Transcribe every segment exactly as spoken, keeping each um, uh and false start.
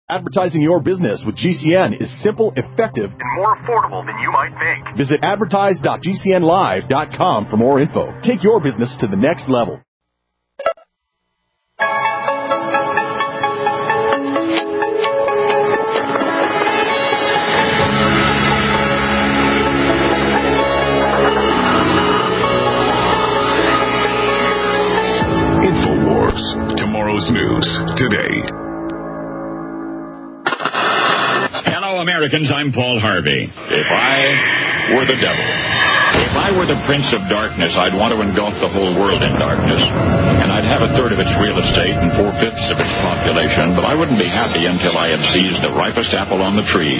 Advertising your business with G C N is simple, effective, and more affordable than you might think. Visit advertise dot g c n live dot com for more info. Take your business to the next level. InfoWars. Tomorrow's news today. Hello, Americans. I'm Paul Harvey. If I were the devil, if I were the prince of darkness, I'd want to engulf the whole world in darkness, and I'd have a third of its real estate and four-fifths of its population, but I wouldn't be happy until I had seized the ripest apple on the tree.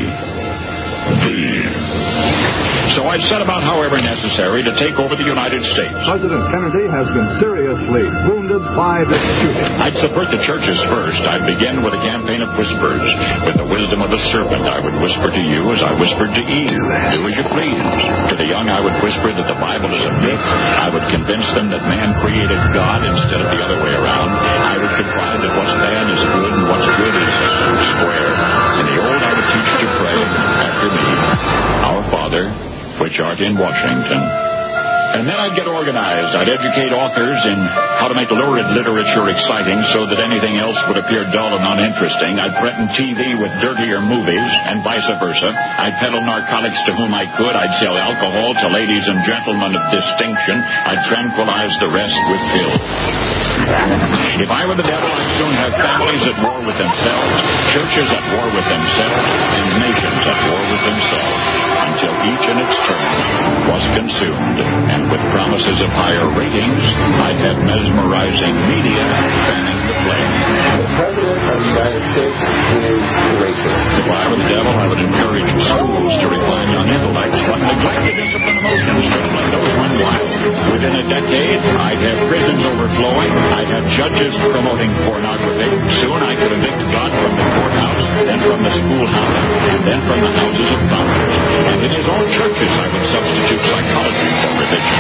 The... So I set about, however necessary, to take over the United States. President Kennedy has been seriously wounded by this shooting. I'd subvert the churches first. I'd begin with a campaign of whispers. With the wisdom of the serpent, I would whisper to you as I whispered to Eve. Do as you please. To the young, I would whisper that the Bible is a myth. I would convince them that man created God instead of the other way around. I would confide that what's bad is good and what's good is square. In the old, I would teach to pray after me, Our Father, which art in Washington. And then I'd get organized. I'd educate authors in how to make lurid literature exciting so that anything else would appear dull and uninteresting. I'd threaten T V with dirtier movies and vice versa. I'd peddle narcotics to whom I could. I'd sell alcohol to ladies and gentlemen of distinction. I'd tranquilize the rest with pills. If I were the devil, I'd soon have families at war with themselves, churches at war with themselves, and nations at war with themselves, until each in its turn was consumed. And with promises of higher ratings, I'd have mesmerizing media fanning the flame. The President of the United States is racist. If I were the devil, I would encourage schools to refine young intellects, but neglect the discipline emotions to let those run wild. Within a decade, I'd have prisons overflowing. I'd have judges promoting pornography. Soon I could evict God from the courthouse, then from the schoolhouse, and then from the houses of Congress. And in his own churches, I would substitute psychology for religion.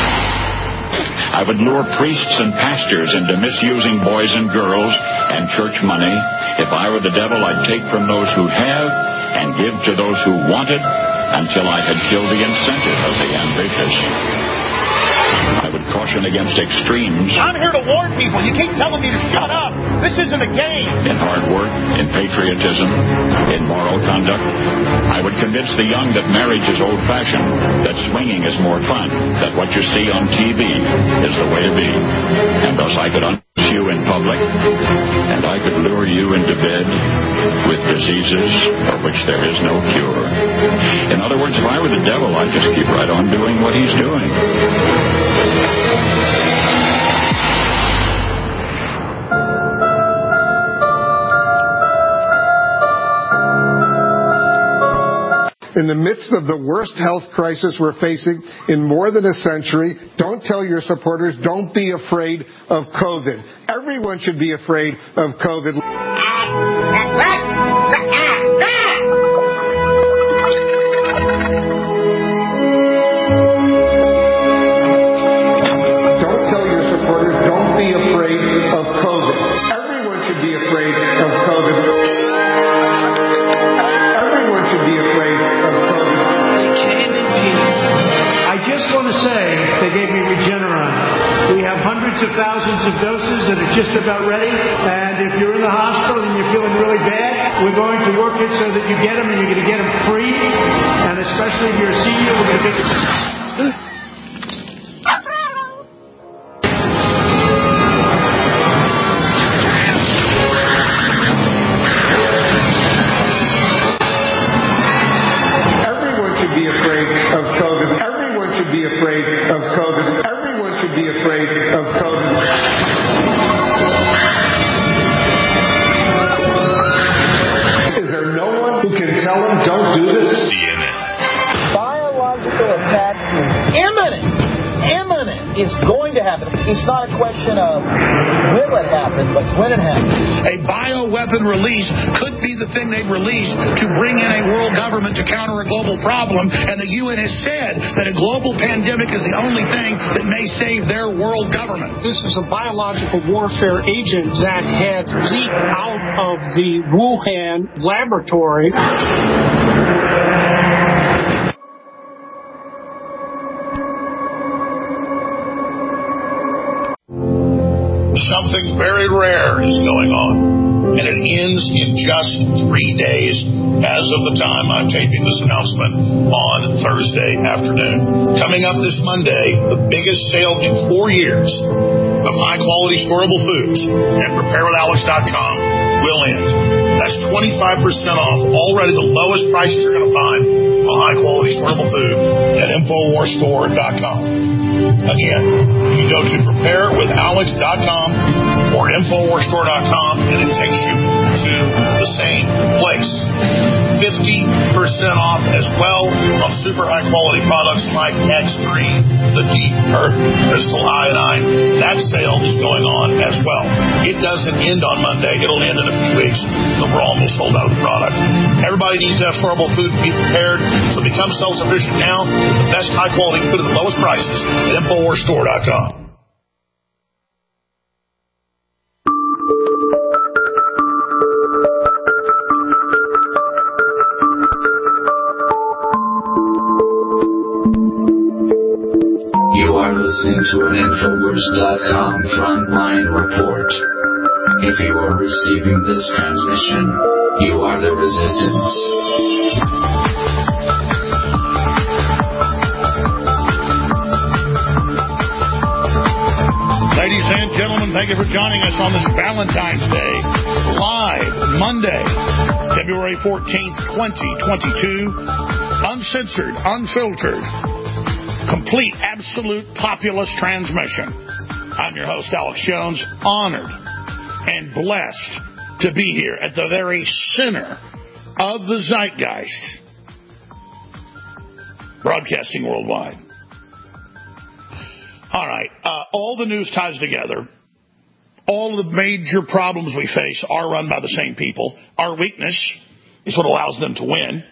I would lure priests and pastors into misusing boys and girls and church money. If I were the devil, I'd take from those who have and give to those who wanted until I had killed the incentive of the ambitious. I would caution against extremes. I'm here to warn people. You keep telling me to shut up. This isn't a game. In hard work, in patriotism, in moral conduct. I would convince the young that marriage is old-fashioned, that swinging is more fun, that what you see on T V is the way to be. And thus I could unleash you in public, and I could lure you into bed with diseases for which there is no cure. In other words, if I were the devil, I'd just keep right on doing what he's doing. In the midst of the worst health crisis we're facing in more than a century, don't tell your supporters, don't be afraid of COVID. Everyone should be afraid of COVID. Don't tell your supporters, don't be afraid of COVID. Everyone should be afraid of COVID. Everyone should be afraid of COVID. They came in peace. I just want to say they gave me Regeneron. We have hundreds of thousands of doses that are just about ready. And if you're in the hospital and you're feeling really bad, we're going to work it so that you get them and you're going to get them free. And especially if you're a senior, we're going to get them. It's going to happen. It's not a question of will it happen, but when it happens. A bioweapon release could be the thing they've released to bring in a world government to counter a global problem, and the U N has said that a global pandemic is the only thing that may save their world government. This is a biological warfare agent that had leaked out of the Wuhan laboratory. Something very rare is going on, and it ends in just three days as of the time I'm taping this announcement on Thursday afternoon. Coming up this Monday, the biggest sale in four years of high-quality storable foods at prepare with alex dot com will end. That's twenty-five percent off already the lowest prices you're going to find on high-quality storable food at infowars store dot com. Again, you go to prepare with alex dot com or infowars store dot com, and it takes you to the same place. fifty percent off as well on super high-quality products like X three, the Deep Earth Crystal Iodine. That sale is going on as well. It doesn't end on Monday. It'll end in a few weeks, but we're almost sold out of the product. Everybody needs to have storable food to be prepared, so become self-sufficient now with the best high-quality food at the lowest prices at infowars store dot com. You are listening to an infowars dot com frontline report. If you are receiving this transmission, you are the resistance. Ladies and gentlemen, thank you for joining us on this Valentine's Day, live Monday, February fourteenth, twenty twenty-two, uncensored, unfiltered, complete, absolute populist transmission. I'm your host, Alex Jones, honored and blessed to be here at the very center of the zeitgeist, broadcasting worldwide. All right, uh, all the news ties together. All of the major problems we face are run by the same people. Our weakness is what allows them to win.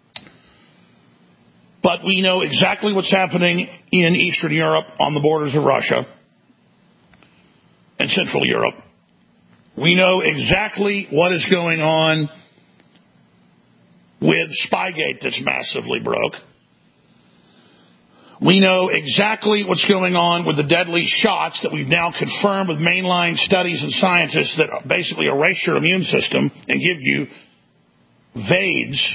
But we know exactly what's happening in Eastern Europe on the borders of Russia and Central Europe. We know exactly what is going on with Spygate that's massively broke. We know exactly what's going on with the deadly shots that we've now confirmed with mainline studies and scientists that basically erase your immune system and give you VAIDS,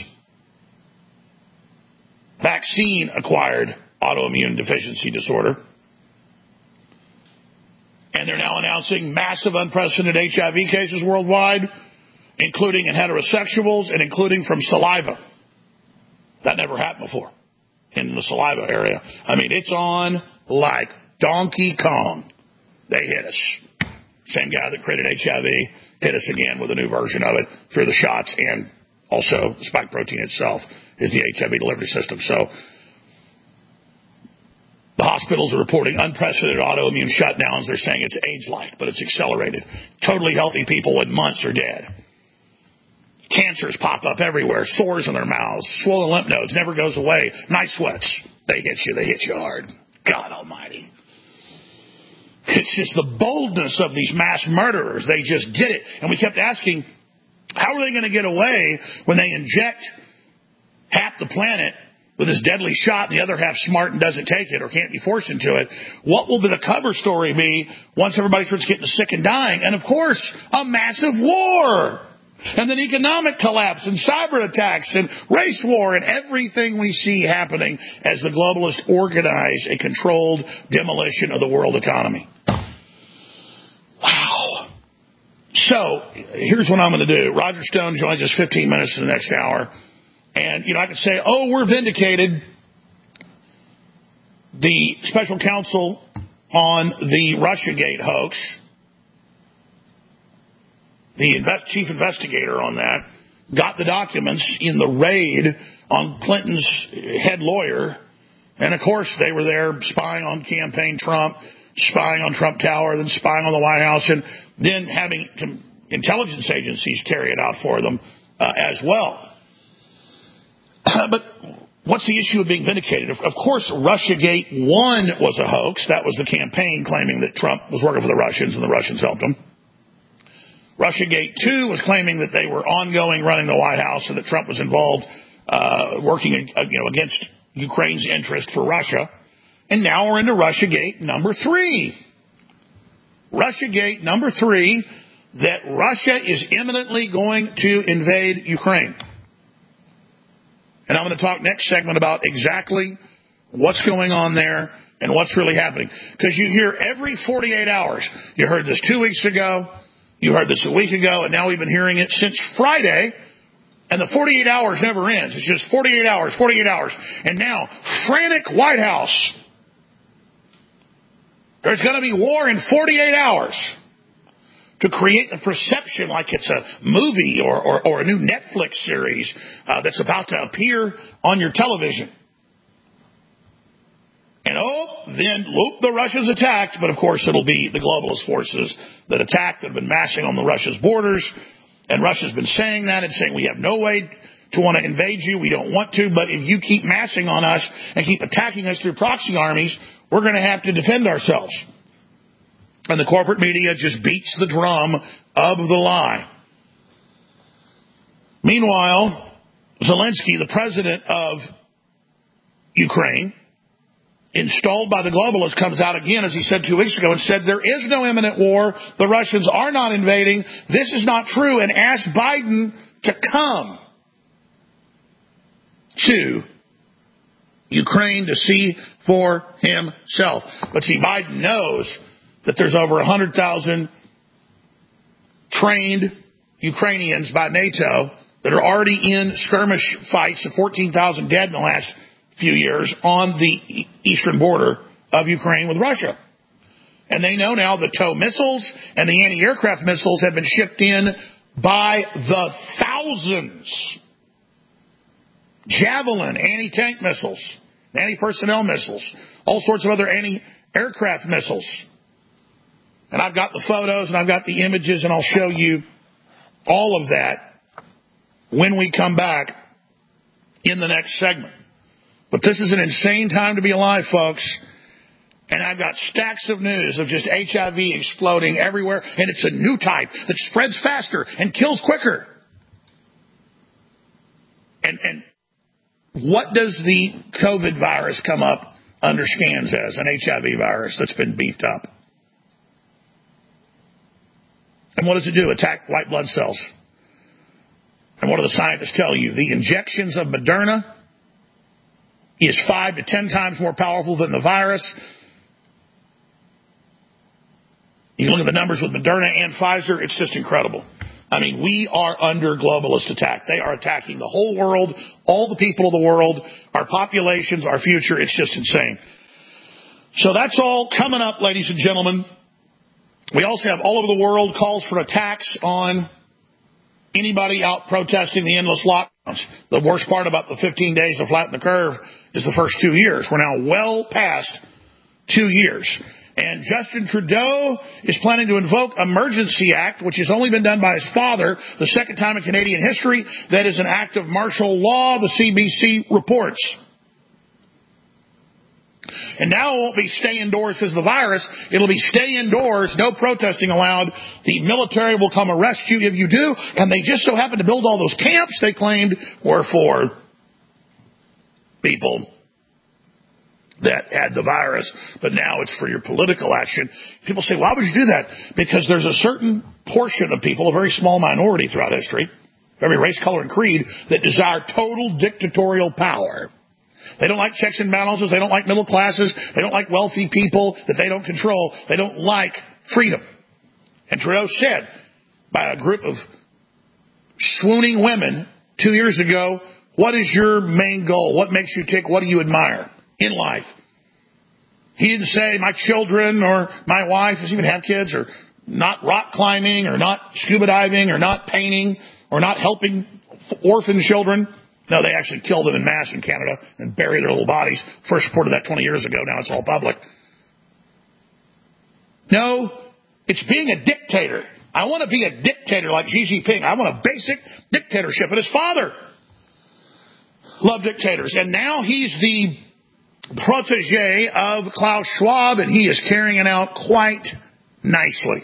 vaccine-acquired autoimmune deficiency disorder. And they're now announcing massive, unprecedented H I V cases worldwide, including in heterosexuals and including from saliva. That never happened before in the saliva area. I mean, it's on like Donkey Kong. They hit us. Same guy that created H I V hit us again with a new version of it through the shots, and also the spike protein itself is the H I V delivery system. So the hospitals are reporting unprecedented autoimmune shutdowns. They're saying it's AIDS-like, but it's accelerated. Totally healthy people in months are dead. Cancers pop up everywhere. Sores in their mouths. Swollen lymph nodes. Never goes away. Night sweats. They hit you. They hit you hard. God almighty. It's just the boldness of these mass murderers. They just get it. And we kept asking, how are they going to get away when they inject half the planet with this deadly shot and the other half smart and doesn't take it or can't be forced into it? What will the cover story be once everybody starts getting sick and dying? And, of course, a massive war. And then economic collapse and cyber attacks and race war and everything we see happening as the globalists organize a controlled demolition of the world economy. Wow. So here's what I'm going to do. Roger Stone joins us fifteen minutes in the next hour. And, you know, I could say, oh, we're vindicated. The special counsel on the Russiagate hoax, the invest- chief investigator on that, got the documents in the raid on Clinton's head lawyer. And, of course, they were there spying on campaign Trump, spying on Trump Tower, then spying on the White House, and then having intelligence agencies carry it out for them. uh, as well. But what's the issue of being vindicated? Of, of course, Russiagate one was a hoax. That was the campaign claiming that Trump was working for the Russians and the Russians helped him. Russiagate two was claiming that they were ongoing running the White House and that Trump was involved uh, working uh, you know, against Ukraine's interest for Russia. And now we're into Russiagate number three. Russiagate number three, that Russia is imminently going to invade Ukraine. And I'm going to talk next segment about exactly what's going on there and what's really happening. Because you hear every forty-eight hours. You heard this two weeks ago. You heard this a week ago. And now we've been hearing it since Friday. And the forty-eight hours never ends. It's just forty-eight hours, forty-eight hours. And now, frantic White House. There's going to be war in forty-eight hours. To create the perception like it's a movie or, or, or a new Netflix series uh, that's about to appear on your television. And oh, then, loop, the Russians attacked, but of course it'll be the globalist forces that attacked that have been massing on the Russia's borders. And Russia's been saying that and saying we have no way to want to invade you, we don't want to, but if you keep massing on us and keep attacking us through proxy armies, we're going to have to defend ourselves. And the corporate media just beats the drum of the lie. Meanwhile, Zelensky, the president of Ukraine, installed by the globalists, comes out again, as he said two weeks ago, and said there is no imminent war. The Russians are not invading. This is not true, and asked Biden to come to Ukraine to see for himself. But see, Biden knows that there's over one hundred thousand trained Ukrainians by NATO that are already in skirmish fights, fourteen thousand dead in the last few years on the eastern border of Ukraine with Russia. And they know now the TOW missiles and the anti-aircraft missiles have been shipped in by the thousands. Javelin anti-tank missiles, anti-personnel missiles, all sorts of other anti-aircraft missiles. And I've got the photos and I've got the images, and I'll show you all of that when we come back in the next segment. But this is an insane time to be alive, folks. And I've got stacks of news of just H I V exploding everywhere, and it's a new type that spreads faster and kills quicker. And, and what does the COVID virus come up under scans as? An H I V virus that's been beefed up. And what does it do? Attack white blood cells. And what do the scientists tell you? The injections of Moderna is five to ten times more powerful than the virus. You look at the numbers with Moderna and Pfizer, it's just incredible. I mean, we are under globalist attack. They are attacking the whole world, all the people of the world, our populations, our future. It's just insane. So that's all coming up, ladies and gentlemen. We also have all over the world calls for attacks on anybody out protesting the endless lockdowns. The worst part about the fifteen days to flatten the curve is the first two years. We're now well past two years. And Justin Trudeau is planning to invoke Emergency Act, which has only been done by his father, the second time in Canadian history. That is an act of martial law, the C B C reports. And now it won't be stay indoors because of the virus. It'll be stay indoors, no protesting allowed. The military will come arrest you if you do. And they just so happen to build all those camps they claimed were for people that had the virus. But now it's for your political action. People say, why would you do that? Because there's a certain portion of people, a very small minority throughout history, every race, color, and creed, that desire total dictatorial power. They don't like checks and balances. They don't like middle classes. They don't like wealthy people that they don't control. They don't like freedom. And Trudeau said by a group of swooning women two years ago, what is your main goal? What makes you tick? What do you admire in life? He didn't say my children or my wife, does he even have kids, or not rock climbing or not scuba diving or not painting or not helping orphan children. No, they actually killed them in mass in Canada and buried their little bodies. First reported that twenty years ago. Now it's all public. No, it's being a dictator. I want to be a dictator like Xi Jinping. I want a basic dictatorship. And his father loved dictators. And now he's the protege of Klaus Schwab, and he is carrying it out quite nicely.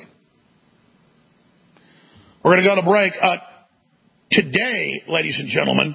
We're going to go to break. Uh, today, ladies and gentlemen,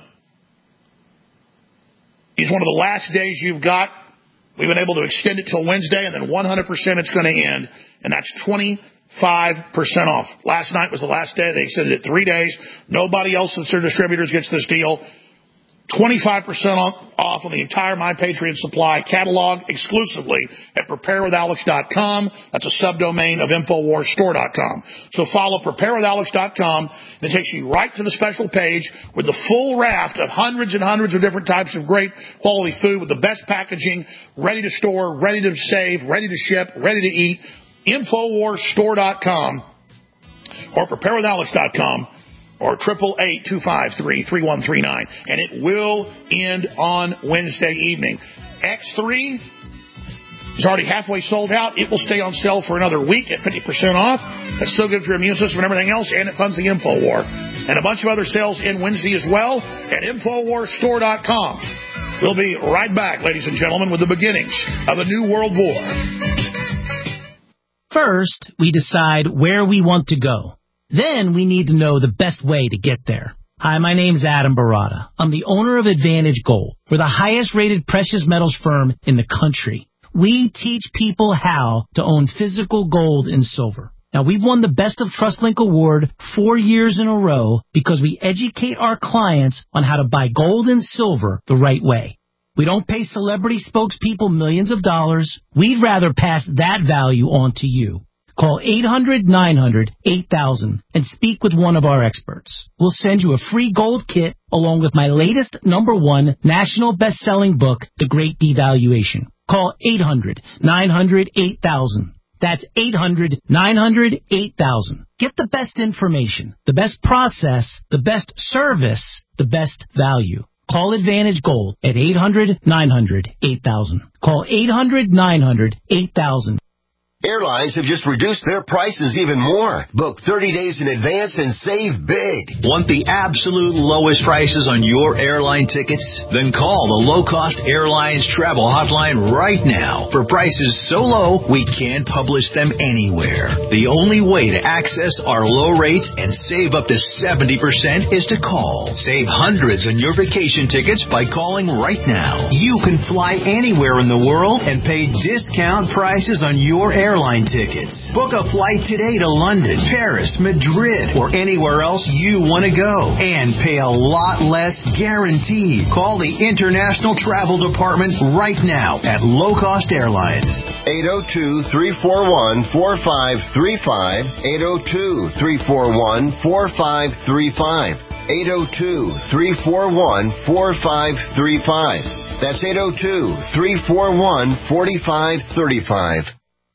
is one of the last days you've got. We've been able to extend it till Wednesday, and then one hundred percent it's going to end, and that's twenty-five percent off. Last night was the last day. They extended it three days. Nobody else that's their distributors gets this deal. twenty-five percent off on the entire My Patriot Supply catalog exclusively at prepare with alex dot com. That's a subdomain of infowars store dot com. So follow prepare with alex dot com, and it takes you right to the special page with the full raft of hundreds and hundreds of different types of great quality food with the best packaging, ready to store, ready to save, ready to ship, ready to eat. infowars store dot com or prepare with alex dot com. Or triple eight two five three three one three nine, and it will end on Wednesday evening. X three is already halfway sold out. It will stay on sale for another week at fifty percent off. That's so good for your immune system and everything else, and it funds the InfoWar. And a bunch of other sales in Wednesday as well at infowars store dot com. We'll be right back, ladies and gentlemen, with the beginnings of a new world war. First, we decide where we want to go. Then we need to know the best way to get there. Hi, my name's Adam Barata. I'm the owner of Advantage Gold. We're the highest rated precious metals firm in the country. We teach people how to own physical gold and silver. Now, we've won the Best of TrustLink Award four years in a row because we educate our clients on how to buy gold and silver the right way. We don't pay celebrity spokespeople millions of dollars. We'd rather pass that value on to you. Call eight hundred nine hundred eight thousand and speak with one of our experts. We'll send you a free gold kit along with my latest number one national best-selling book, The Great Devaluation. Call eight hundred nine hundred eight thousand. That's eight hundred nine hundred eight thousand. Get the best information, the best process, the best service, the best value. Call Advantage Gold at eight hundred nine hundred eight thousand. Call eight hundred nine hundred eight thousand. Airlines have just reduced their prices even more. Book thirty days in advance and save big. Want the absolute lowest prices on your airline tickets? Then call the Low Cost Airlines Travel Hotline right now. For prices so low, we can't publish them anywhere. The only way to access our low rates and save up to seventy percent is to call. Save hundreds on your vacation tickets by calling right now. You can fly anywhere in the world and pay discount prices on your airline Airline tickets. Book a flight today to London, Paris, Madrid, or anywhere else you want to go. And pay a lot less guaranteed. Call the International Travel Department right now at Low Cost Airlines. eight oh two, three four one, four five three five. eight oh two, three four one, four five three five. eight oh two, three four one, four five three five. That's eight oh two, three four one, four five three five.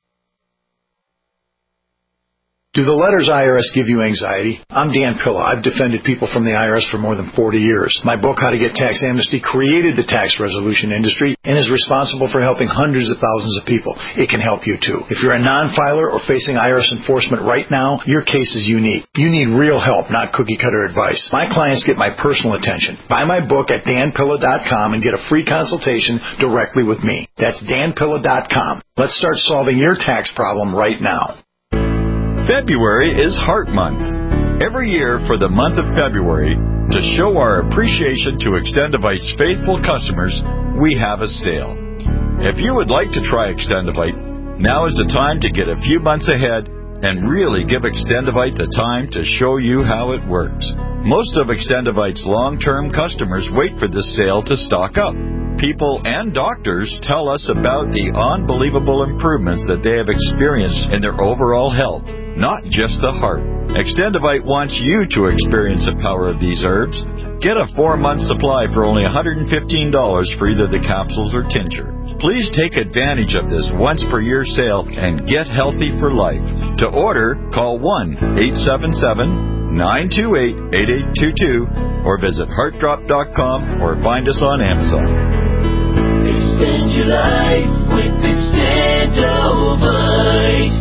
Do the letters I R S give you anxiety? I'm Dan Pilla. I've defended people from the I R S for more than forty years. My book, How to Get Tax Amnesty, created the tax resolution industry and is responsible for helping hundreds of thousands of people. It can help you, too. If you're a non-filer or facing I R S enforcement right now, your case is unique. You need real help, not cookie-cutter advice. My clients get my personal attention. Buy my book at dan pilla dot com and get a free consultation directly with me. That's dan pilla dot com. Let's start solving your tax problem right now. February is Heart Month. Every year for the month of February, to show our appreciation to Extendivite's faithful customers, we have a sale. If you would like to try Extendivite, now is the time to get a few months ahead and really give Extendivite the time to show you how it works. Most of Extendivite's long-term customers wait for this sale to stock up. People and doctors tell us about the unbelievable improvements that they have experienced in their overall health, not just the heart. Extendivite wants you to experience the power of these herbs. Get a four-month supply for only one hundred fifteen dollars for either the capsules or tincture. Please take advantage of this once-per-year sale and get healthy for life. To order, call one eight seven seven, nine two eight, eight eight two two or visit heart drop dot com or find us on Amazon. Extend your life with Extendivite.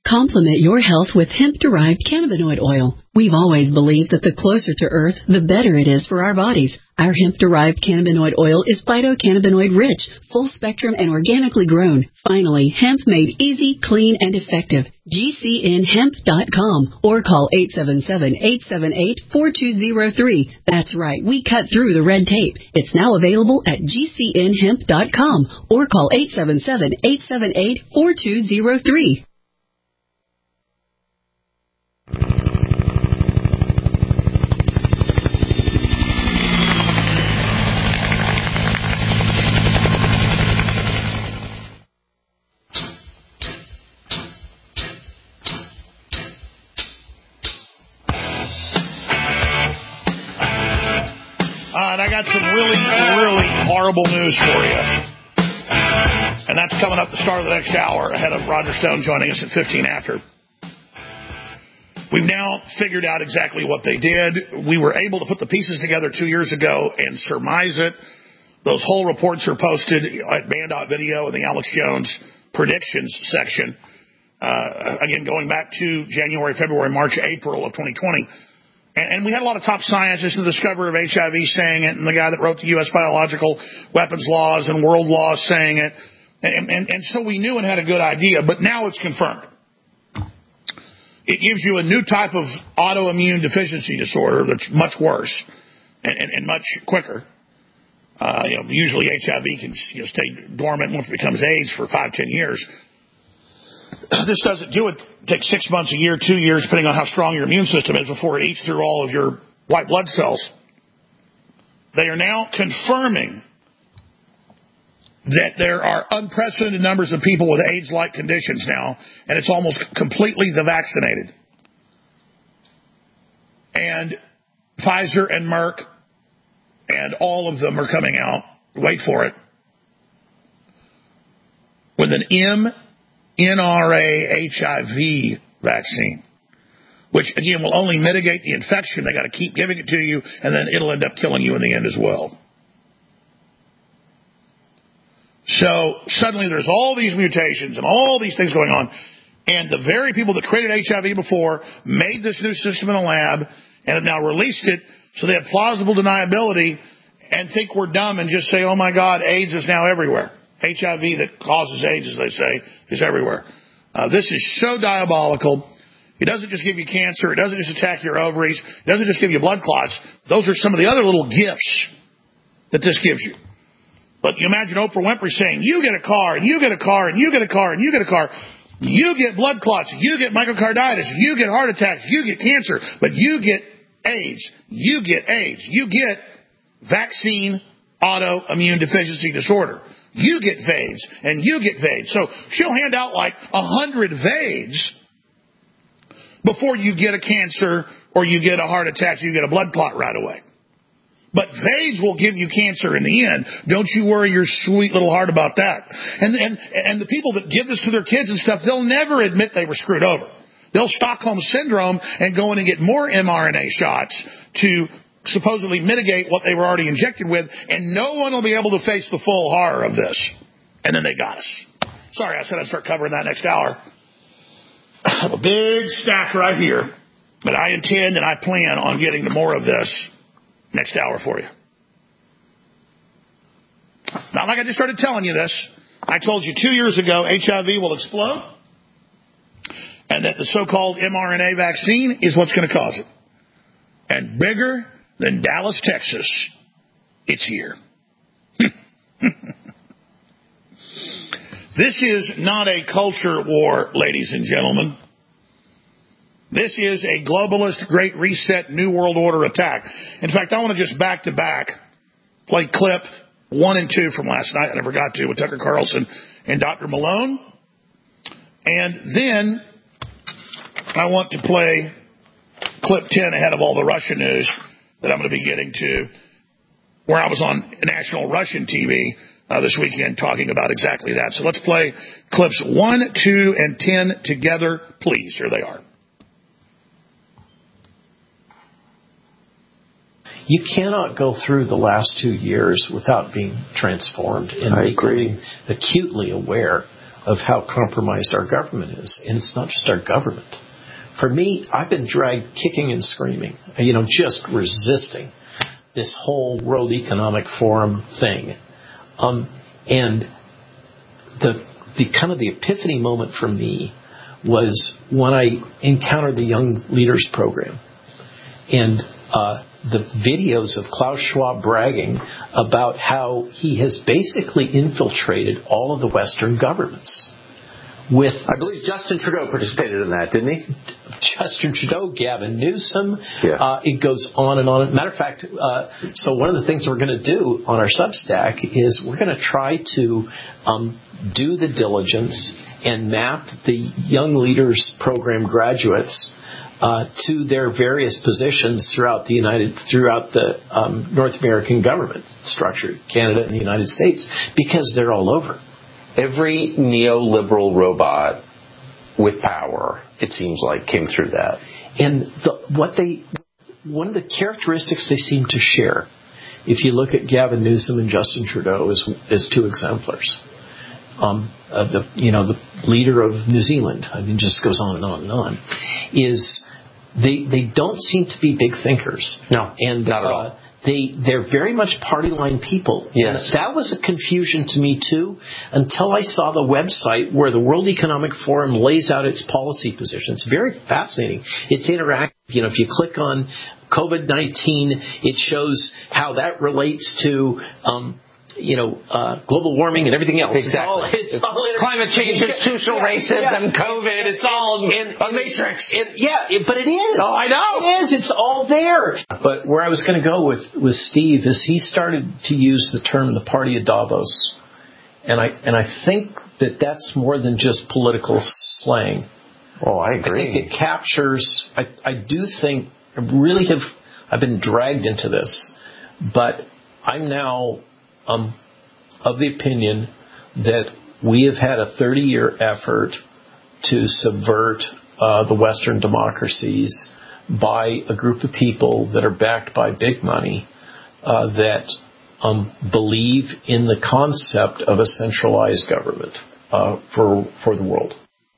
Complement your health with hemp-derived cannabinoid oil. We've always believed that the closer to Earth, the better it is for our bodies. Our hemp-derived cannabinoid oil is phytocannabinoid rich, full-spectrum, and organically grown. Finally, hemp made easy, clean, and effective. G C N hemp dot com or call eight seven seven, eight seven eight, four two zero three. That's right, we cut through the red tape. It's now available at G C N hemp dot com or call eight seven seven, eight seven eight, four two zero three. And I got some really, really horrible news for you. And that's coming up the start of the next hour, ahead of Roger Stone joining us at fifteen after. We've now figured out exactly what they did. We were able to put the pieces together two years ago and surmise it. Those whole reports are posted at Bandot Video in the Alex Jones predictions section. Uh, again, going back to January, February, March, April of twenty twenty. And we had a lot of top scientists, the discoverer of H I V saying it, and the guy that wrote the U S biological weapons laws and world laws saying it. And, and, and so we knew and had a good idea, but now it's confirmed. It gives you a new type of autoimmune deficiency disorder that's much worse and, and, and much quicker. Uh, you know, usually H I V can you know, stay dormant once it becomes AIDS for five, ten years. This doesn't do it. It takes six months, a year, two years, depending on how strong your immune system is before it eats through all of your white blood cells. They are now confirming that there are unprecedented numbers of people with AIDS-like conditions now, and it's almost completely the vaccinated. And Pfizer and Merck and all of them are coming out, wait for it, with an M N R A H I V vaccine, which, again, will only mitigate the infection. They got to keep giving it to you, and then it'll end up killing you in the end as well. So suddenly there's all these mutations and all these things going on, and the very people that created H I V before made this new system in a lab and have now released it, so they have plausible deniability and think we're dumb and just say, oh, my God, AIDS is now everywhere. H I V that causes AIDS, as they say, is everywhere. Uh, this is so diabolical. It doesn't just give you cancer. It doesn't just attack your ovaries. It doesn't just give you blood clots. Those are some of the other little gifts that this gives you. But you imagine Oprah Winfrey saying, you get a car, and you get a car, and you get a car, and you get a car. You get blood clots. You get myocarditis. You get heart attacks. You get cancer. But you get AIDS. You get AIDS. You get vaccine autoimmune deficiency disorder. You get V A D S, and you get V A D S. So she'll hand out like a hundred V A D S before you get a cancer or you get a heart attack, you get a blood clot right away. But V A D S will give you cancer in the end. Don't you worry your sweet little heart about that. And, and, and the people that give this to their kids and stuff, they'll never admit they were screwed over. They'll Stockholm Syndrome and go in and get more mRNA shots to supposedly mitigate what they were already injected with, and no one will be able to face the full horror of this. And then they got us. Sorry, I said I'd start covering that next hour. I have a big stack right here, but I intend and I plan on getting to more of this next hour for you. Not like I just started telling you this. I told you two years ago H I V will explode, and that the so-called mRNA vaccine is what's going to cause it. And bigger than Dallas, Texas, it's here. This is not a culture war, ladies and gentlemen. This is a globalist, great reset, new world order attack. In fact, I want to just back to back play clip one and two from last night. I never got to with Tucker Carlson and Doctor Malone. And then I want to play clip ten ahead of all the Russian news that I'm going to be getting to, where I was on national Russian T V uh, this weekend talking about exactly that. So let's play clips one, two, and ten together, please. Here they are. You cannot go through the last two years without being transformed and I becoming agree. acutely aware of how compromised our government is. And it's not just our government. For me, I've been dragged kicking and screaming, you know, just resisting this whole World Economic Forum thing. Um, and the the kind of the epiphany moment for me was when I encountered the Young Leaders Program. And uh, the videos of Klaus Schwab bragging about how he has basically infiltrated all of the Western governments. With, I believe Justin Trudeau participated in that, didn't he? Justin Trudeau, Gavin Newsom. Yeah. Uh, it goes on and on. Matter of fact, uh, so one of the things we're going to do on our Substack is we're going to try to um, do the diligence and map the Young Leaders Program graduates uh, to their various positions throughout the United, throughout the um, North American government structure, Canada and the United States, because they're all over. Every neoliberal robot with power, it seems like, came through that. And the, what they, one of the characteristics they seem to share, if you look at Gavin Newsom and Justin Trudeau as, as two exemplars, um, uh, the you know the leader of New Zealand, I mean, just goes on and on and on, is they they don't seem to be big thinkers. No, and not at uh, all. They, they're very much party line people. Yes. And that was a confusion to me, too, until I saw the website where the World Economic Forum lays out its policy position. It's very fascinating. It's interactive. You know, if you click on COVID nineteen, it shows how that relates to... Um, you know, uh, global warming and everything else. Exactly. It's all, it's all inter- climate change, institutional yeah, racism, yeah. COVID, it's all in, a matrix. It, yeah, it, but it is. Oh, I know. It is. It's all there. But where I was going to go with, with Steve is he started to use the term the party of Davos. And I, and I think that that's more than just political slang. Oh, I agree. I think it captures, I, I do think, I really have, I've been dragged into this, but I'm now... Um, of the opinion that we have had a thirty-year effort to subvert uh, the Western democracies by a group of people that are backed by big money uh, that um, believe in the concept of a centralized government uh, for for the world.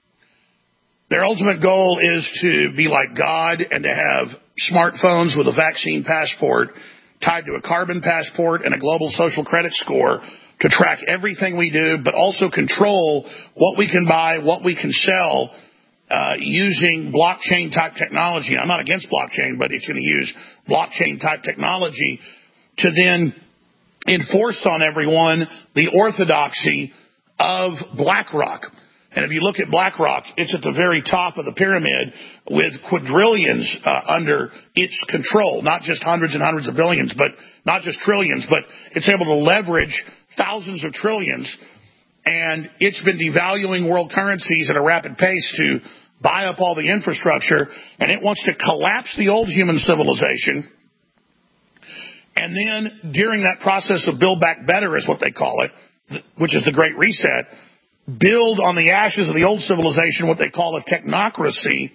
Their ultimate goal is to be like God and to have smartphones with a vaccine passport tied to a carbon passport and a global social credit score to track everything we do, but also control what we can buy, what we can sell uh, using blockchain-type technology. I'm not against blockchain, but it's going to use blockchain-type technology to then enforce on everyone the orthodoxy of BlackRock. And if you look at BlackRock, it's at the very top of the pyramid with quadrillions uh, under its control, not just hundreds and hundreds of billions, but not just trillions, but it's able to leverage thousands of trillions. And it's been devaluing world currencies at a rapid pace to buy up all the infrastructure. And it wants to collapse the old human civilization. And then during that process of Build Back Better is what they call it, which is the Great Reset, build on the ashes of the old civilization what they call a technocracy,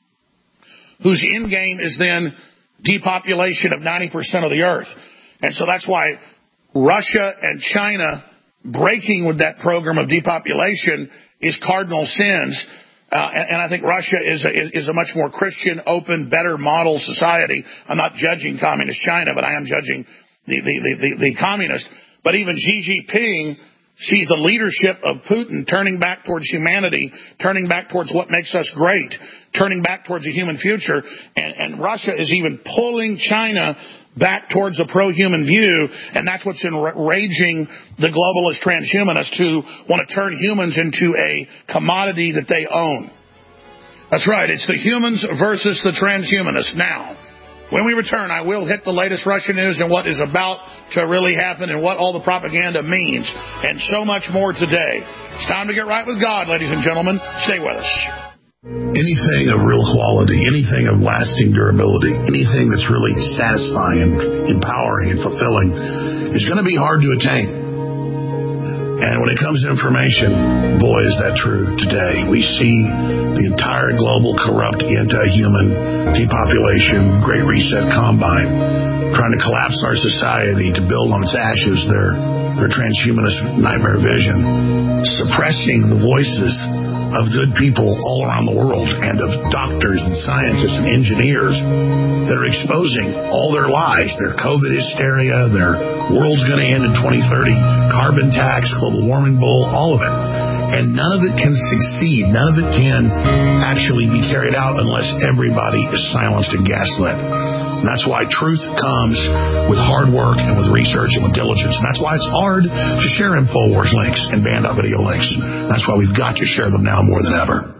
whose end game is then depopulation of ninety percent of the earth. And so that's why Russia and China breaking with that program of depopulation is cardinal sins. Uh, and, and I think Russia is a, is a much more Christian, open, better model society. I'm not judging communist China, but I am judging the, the, the, the, the communist. But even Xi Jinping sees the leadership of Putin turning back towards humanity, turning back towards what makes us great, turning back towards a human future. And, and Russia is even pulling China back towards a pro-human view, and that's what's enraging the globalist transhumanists who want to turn humans into a commodity that they own. That's right. It's the humans versus the transhumanists now. When we return, I will hit the latest Russian news and what is about to really happen and what all the propaganda means, and so much more today. It's time to get right with God, ladies and gentlemen. Stay with us. Anything of real quality, anything of lasting durability, anything that's really satisfying, empowering, and fulfilling is going to be hard to attain. And when it comes to information, boy, is that true today. We see the entire global corrupt anti-human depopulation, Great Reset combine trying to collapse our society to build on its ashes their their transhumanist nightmare vision, suppressing the voices of good people all around the world and of doctors and scientists and engineers that are exposing all their lies, their COVID hysteria, their world's going to end in twenty thirty, carbon tax, global warming bull, all of it. And none of it can succeed. None of it can actually be carried out unless everybody is silenced and gaslit. And that's why truth comes with hard work and with research and with diligence. And that's why it's hard to share InfoWars links and banned out video links. That's why we've got to share them now more than ever.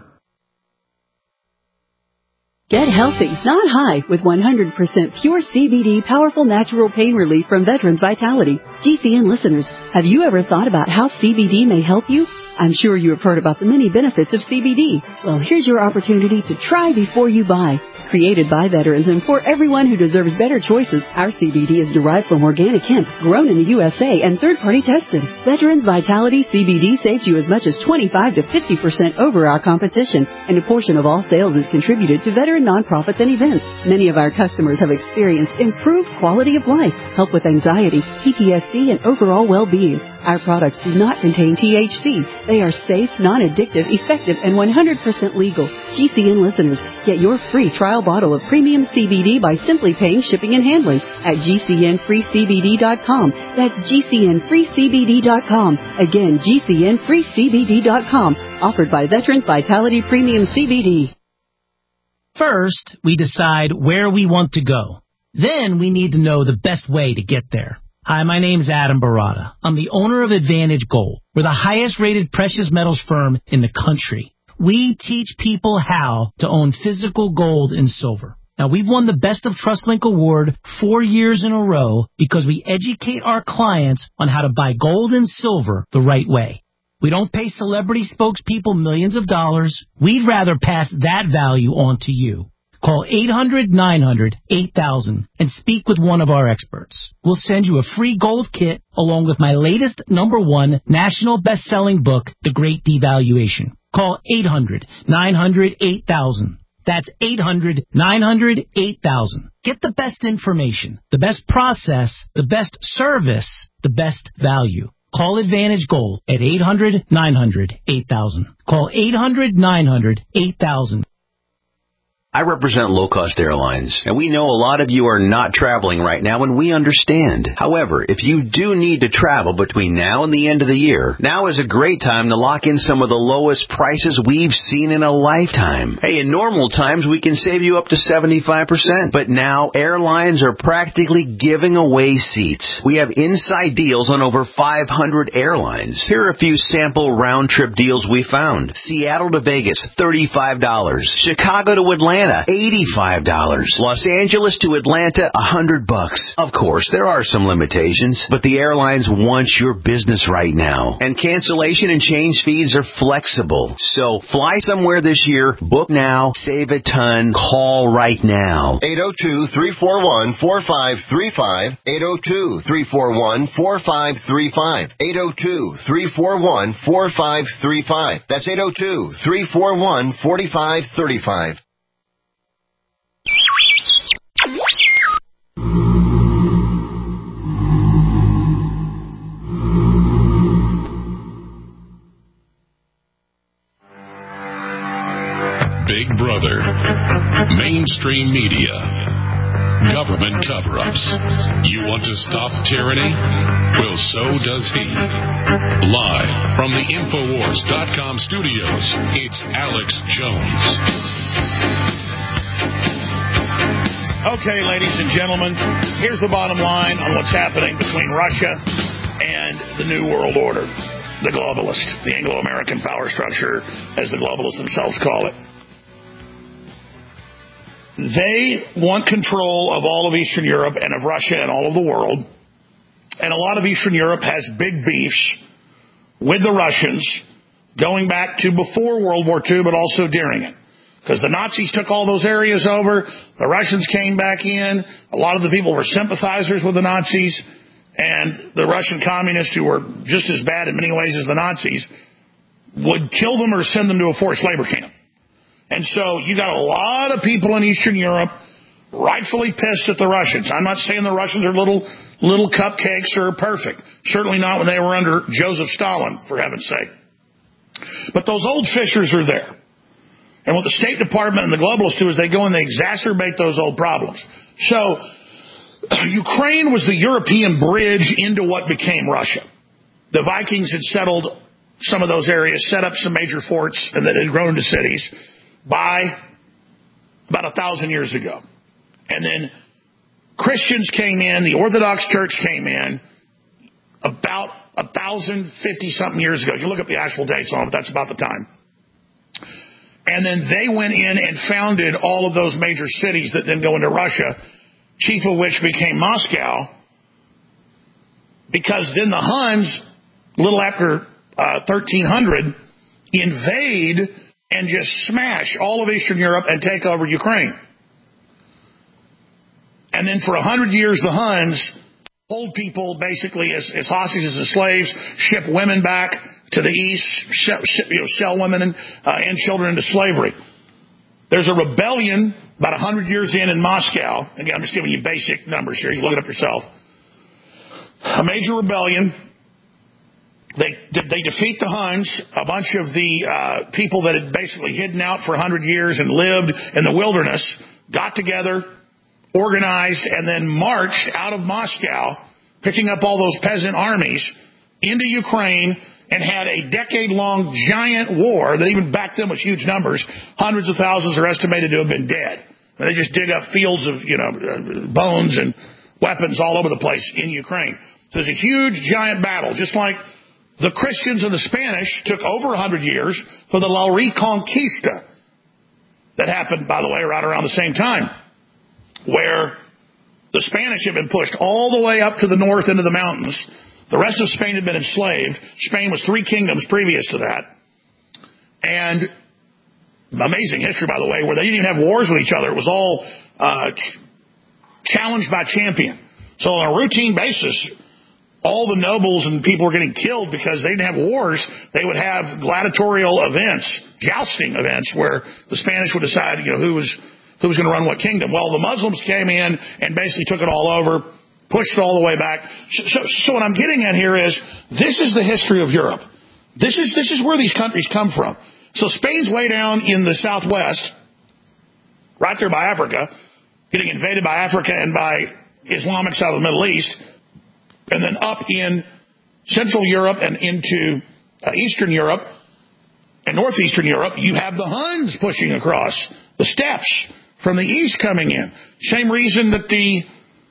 Get healthy, not high, with one hundred percent pure C B D powerful natural pain relief from Veterans Vitality. G C N listeners, have you ever thought about how C B D may help you? I'm sure you have heard about the many benefits of C B D. Well, here's your opportunity to try before you buy. Created by veterans and for everyone who deserves better choices, our C B D is derived from organic hemp, grown in the U S A and third-party tested. Veterans Vitality C B D saves you as much as twenty-five to fifty percent over our competition, and a portion of all sales is contributed to veteran nonprofits and events. Many of our customers have experienced improved quality of life, help with anxiety, P T S D, and overall well-being. Our products do not contain T H C. They are safe, non-addictive, effective, and one hundred percent legal. G C N listeners, get your free trial bottle of premium C B D by simply paying shipping and handling at G C N free C B D dot com. That's G C N free C B D dot com. Again, G C N free C B D dot com. Offered by Veterans Vitality Premium C B D. First, we decide where we want to go. Then we need to know the best way to get there. Hi, my name's Adam Barada. I'm the owner of Advantage Gold. We're the highest-rated precious metals firm in the country. We teach people how to own physical gold and silver. Now, we've won the Best of TrustLink Award four years in a row because we educate our clients on how to buy gold and silver the right way. We don't pay celebrity spokespeople millions of dollars. We'd rather pass that value on to you. Call eight hundred nine hundred eight thousand and speak with one of our experts. We'll send you a free gold kit along with my latest number one national best-selling book, The Great Devaluation. Call eight hundred nine hundred eight thousand. That's eight hundred nine hundred eight thousand. Get the best information, the best process, the best service, the best value. Call Advantage Gold at eight hundred nine hundred eight thousand. Call eight hundred nine hundred eight thousand. I represent low-cost airlines, and we know a lot of you are not traveling right now, and we understand. However, if you do need to travel between now and the end of the year, now is a great time to lock in some of the lowest prices we've seen in a lifetime. Hey, in normal times, we can save you up to seventy-five percent, but now airlines are practically giving away seats. We have inside deals on over five hundred airlines. Here are a few sample round-trip deals we found. Seattle to Vegas, thirty-five dollars. Chicago to Atlanta, eighty-five dollars. Los Angeles to Atlanta, one hundred bucks. Of course, there are some limitations, but the airlines want your business right now. And cancellation and change fees are flexible. So fly somewhere this year, book now, save a ton, call right now. eight oh two, three four one, four five three five. eight oh two, three four one, four five three five. eight oh two, three four one, four five three five. That's eight oh two, three four one, four five three five. Big Brother, mainstream media, government cover-ups. You want to stop tyranny? Well, so does he. Live from the Infowars dot com studios, it's Alex Jones. Okay, ladies and gentlemen, here's the bottom line on what's happening between Russia and the New World Order, the globalist, the Anglo-American power structure, as the globalists themselves call it. They want control of all of Eastern Europe and of Russia and all of the world. And a lot of Eastern Europe has big beefs with the Russians going back to before World War Two, but also during it. Because the Nazis took all those areas over, the Russians came back in, a lot of the people were sympathizers with the Nazis, and the Russian communists, who were just as bad in many ways as the Nazis, would kill them or send them to a forced labor camp. And so you got a lot of people in Eastern Europe rightfully pissed at the Russians. I'm not saying the Russians are little little cupcakes or perfect. Certainly not when they were under Joseph Stalin, for heaven's sake. But those old fissures are there. And what the State Department and the globalists do is they go and they exacerbate those old problems. So Ukraine was the European bridge into what became Russia. The Vikings had settled some of those areas, set up some major forts, and that had grown into cities by about a thousand years ago. And then Christians came in, the Orthodox Church came in about a thousand fifty something years ago. You can look up the actual dates on it, but that's about the time. And then they went in and founded all of those major cities that then go into Russia, chief of which became Moscow, because then the Huns, a little after uh, thirteen hundred, invade and just smash all of Eastern Europe and take over Ukraine. And then for a hundred years, the Huns hold people basically as, as hostages and slaves, ship women back to the east, ship, ship, you know, sell women and, uh, and children into slavery. There's a rebellion about a hundred years in in Moscow. Again, I'm just giving you basic numbers here. You look it up yourself. A major rebellion. They they defeat the Huns. A bunch of the uh, people that had basically hidden out for a hundred years and lived in the wilderness got together, organized, and then marched out of Moscow, picking up all those peasant armies into Ukraine, and had a decade-long giant war that even back then was huge numbers. Hundreds of thousands are estimated to have been dead. And they just dig up fields of, you know, bones and weapons all over the place in Ukraine. So there's a huge, giant battle, just like the Christians and the Spanish took over a hundred years for the La Reconquista that happened, by the way, right around the same time, where the Spanish had been pushed all the way up to the north into the mountains. The rest of Spain had been enslaved. Spain was three kingdoms previous to that. And amazing history, by the way, where they didn't even have wars with each other. It was all uh, ch- challenged by champion. So on a routine basis, all the nobles and people were getting killed because they didn't have wars. They would have gladiatorial events, jousting events, where the Spanish would decide, you know, who was who was going to run what kingdom. Well, the Muslims came in and basically took it all over, pushed it all the way back. So, so, so what I'm getting at here is this is the history of Europe. This is this is where these countries come from. So Spain's way down in the southwest, right there by Africa, getting invaded by Africa and by Islamics out of the Middle East, and then up in Central Europe and into uh, Eastern Europe and Northeastern Europe, you have the Huns pushing across the steppes from the east coming in. Same reason that the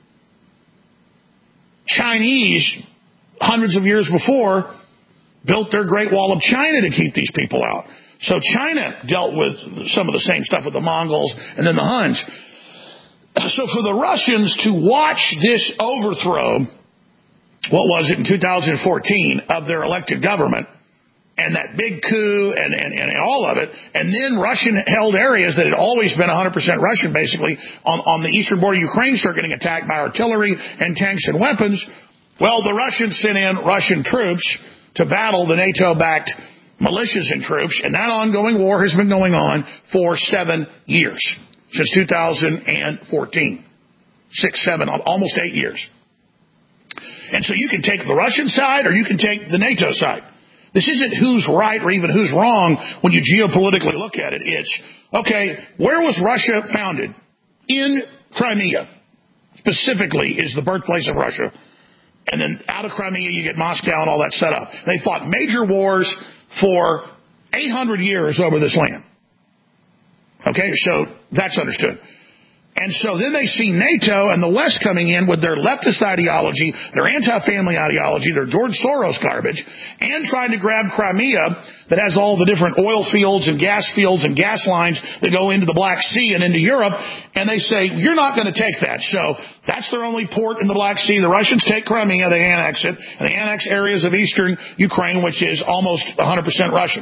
Chinese, hundreds of years before, built their Great Wall of China to keep these people out. So China dealt with some of the same stuff with the Mongols and then the Huns. So for the Russians to watch this overthrow, what was it, in two thousand fourteen, of their elected government, and that big coup and, and, and all of it, and then Russian-held areas that had always been one hundred percent Russian, basically, on, on the eastern border of Ukraine start getting attacked by artillery and tanks and weapons. Well, the Russians sent in Russian troops to battle the NATO-backed militias and troops, and that ongoing war has been going on for seven years, since two thousand fourteen. Six, seven, almost eight years. And so you can take the Russian side or you can take the NATO side. This isn't who's right or even who's wrong when you geopolitically look at it. It's, okay, where was Russia founded? In Crimea, specifically, is the birthplace of Russia. And then out of Crimea, you get Moscow and all that set up. They fought major wars for eight hundred years over this land. Okay, so that's understood. And so then they see NATO and the West coming in with their leftist ideology, their anti-family ideology, their George Soros garbage, and trying to grab Crimea that has all the different oil fields and gas fields and gas lines that go into the Black Sea and into Europe. And they say, you're not going to take that. So that's their only port in the Black Sea. The Russians take Crimea, they annex it, and they annex areas of eastern Ukraine, which is almost one hundred percent Russian.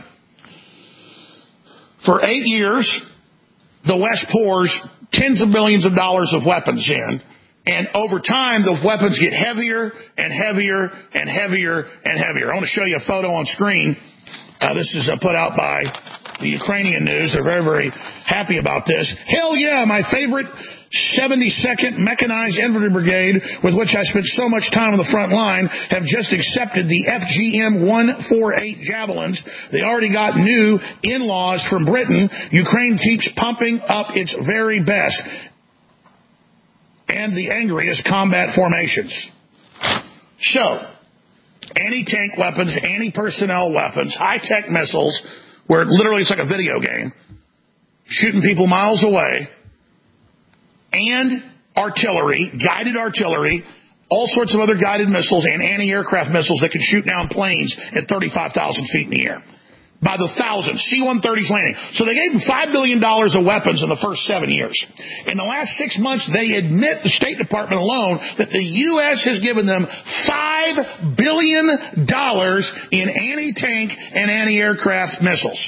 For eight years, the West pours tens of millions of dollars of weapons in, and over time, the weapons get heavier and heavier and heavier and heavier. I want to show you a photo on screen. Uh, this is uh, put out by the Ukrainian news. They're very, very happy about this. Hell yeah, my favorite seventy-second Mechanized Infantry Brigade, with which I spent so much time on the front line, have just accepted the F G M one forty-eight Javelins. They already got new in-laws from Britain. Ukraine keeps pumping up its very best and the angriest combat formations. So, anti-tank weapons, anti-personnel weapons, high-tech missiles, where literally it's like a video game, shooting people miles away, and artillery, guided artillery, all sorts of other guided missiles and anti-aircraft missiles that can shoot down planes at thirty-five thousand feet in the air. By the thousands. C one thirties landing. So they gave them five billion dollars of weapons in the first seven years. In the last six months, they admit, the State Department alone, that the U S has given them five billion dollars in anti-tank and anti-aircraft missiles.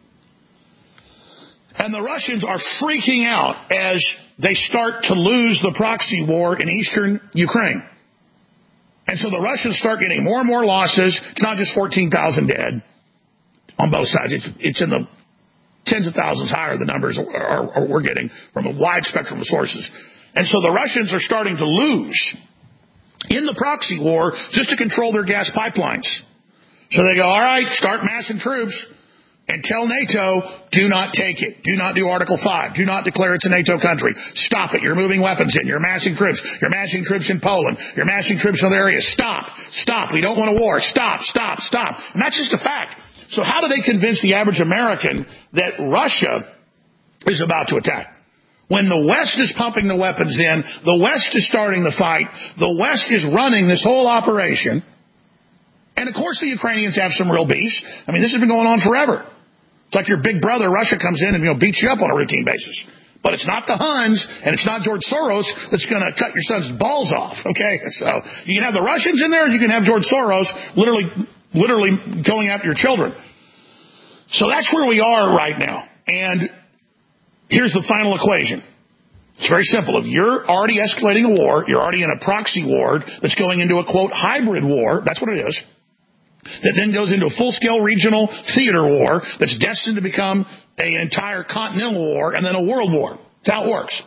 And the Russians are freaking out as they start to lose the proxy war in eastern Ukraine. And so the Russians start getting more and more losses. It's not just fourteen thousand dead on both sides. It's, it's in the tens of thousands higher, the numbers are, are, are we're getting from a wide spectrum of sources. And so the Russians are starting to lose in the proxy war just to control their gas pipelines. So they go, all right, start massing troops and tell NATO, do not take it. Do not do Article five. Do not declare it's a NATO country. Stop it. You're moving weapons in. You're massing troops. You're massing troops in Poland. You're massing troops in other areas. Stop. Stop. We don't want a war. Stop. Stop. Stop. And that's just a fact. So how do they convince the average American that Russia is about to attack? When the West is pumping the weapons in, the West is starting the fight, the West is running this whole operation, and of course the Ukrainians have some real beefs. I mean, this has been going on forever. It's like your big brother, Russia, comes in and, you know, beats you up on a routine basis. But it's not the Huns, and it's not George Soros that's going to cut your son's balls off, okay? So you can have the Russians in there, and you can have George Soros literally... literally going after your children. So that's where we are right now. And here's the final equation. It's very simple. If you're already escalating a war, you're already in a proxy war that's going into a, quote, hybrid war, that's what it is, that then goes into a full-scale regional theater war that's destined to become an entire continental war and then a world war. That's how it works.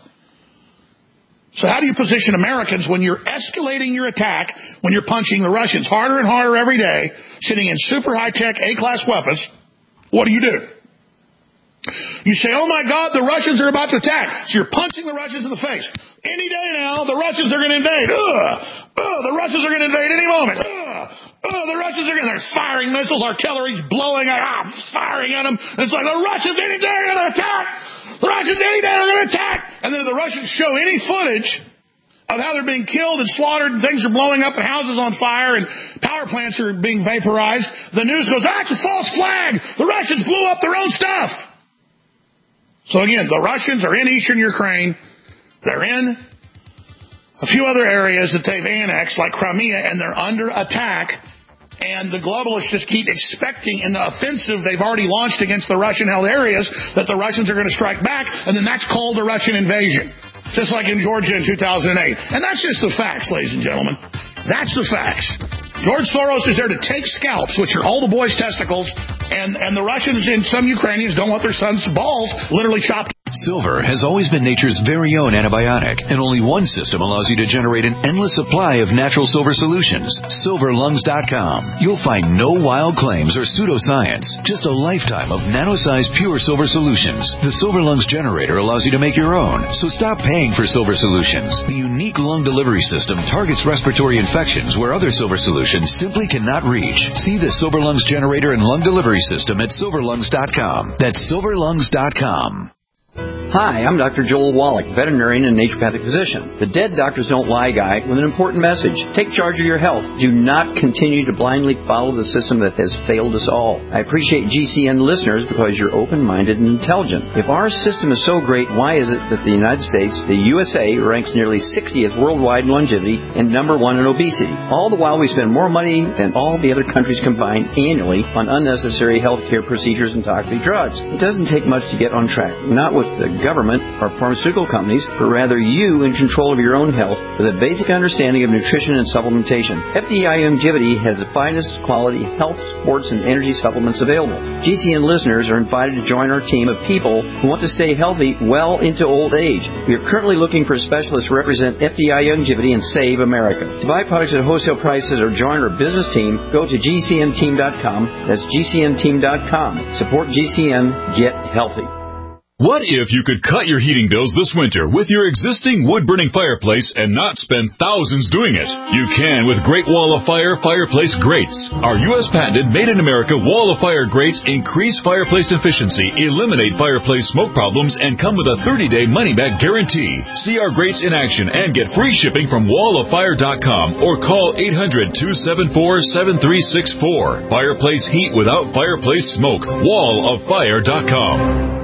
So how do you position Americans when you're escalating your attack, when you're punching the Russians harder and harder every day, sitting in super high-tech A-class weapons? What do you do? You say, oh my God, the Russians are about to attack. So you're punching the Russians in the face. Any day now, the Russians are going to invade. Ugh. Ugh, the Russians are going to invade any moment. Ugh. Ugh, the Russians are going to, they're firing missiles, artillery's blowing, ah, firing at them. And it's like, the Russians any day are going to attack. The Russians any day are going to attack. And then if the Russians show any footage of how they're being killed and slaughtered and things are blowing up and houses on fire and power plants are being vaporized, the news goes, ah, it's a false flag. The Russians blew up their own stuff. So again, the Russians are in eastern Ukraine. They're in a few other areas that they've annexed, like Crimea, and they're under attack. And the globalists just keep expecting in the offensive they've already launched against the Russian-held areas that the Russians are going to strike back, and then that's called a Russian invasion. Just like in Georgia in two thousand eight. And that's just the facts, ladies and gentlemen. That's the facts. George Soros is there to take scalps, which are all the boys' testicles, and, and the Russians and some Ukrainians don't want their sons' balls literally chopped. Silver has always been nature's very own antibiotic, and only one system allows you to generate an endless supply of natural silver solutions. silver lungs dot com. You'll find no wild claims or pseudoscience, just a lifetime of nano-sized pure silver solutions. The Silver Lungs generator allows you to make your own, so stop paying for silver solutions. The unique lung delivery system targets respiratory infections where other silver solutions simply cannot reach. See the Silver Lungs generator and lung delivery system at silver lungs dot com. That's silver lungs dot com. Hi, I'm Doctor Joel Wallach, veterinarian and naturopathic physician. The Dead Doctors Don't Lie guy with an important message. Take charge of your health. Do not continue to blindly follow the system that has failed us all. I appreciate G C N listeners because you're open-minded and intelligent. If our system is so great, why is it that the United States, the U S A, ranks nearly sixtieth worldwide in longevity and number one in obesity? All the while we spend more money than all the other countries combined annually on unnecessary health care procedures and toxic drugs. It doesn't take much to get on track. Not with the government or pharmaceutical companies, but rather you in control of your own health with a basic understanding of nutrition and supplementation. F D I Longevity has the finest quality health, sports, and energy supplements available. G C N listeners are invited to join our team of people who want to stay healthy well into old age. We are currently looking for specialists to represent F D I Longevity and save America. To buy products at wholesale prices or join our business team, go to G C N team dot com. That's G C N team dot com. Support G C N. Get healthy. What if you could cut your heating bills this winter with your existing wood-burning fireplace and not spend thousands doing it? You can with Great Wall of Fire fireplace grates. Our U S patented made-in-America Wall of Fire grates increase fireplace efficiency, eliminate fireplace smoke problems, and come with a thirty-day money-back guarantee. See our grates in action and get free shipping from wall of fire dot com or call eight hundred, two seven four, seven three six four. Fireplace heat without fireplace smoke. wall of fire dot com.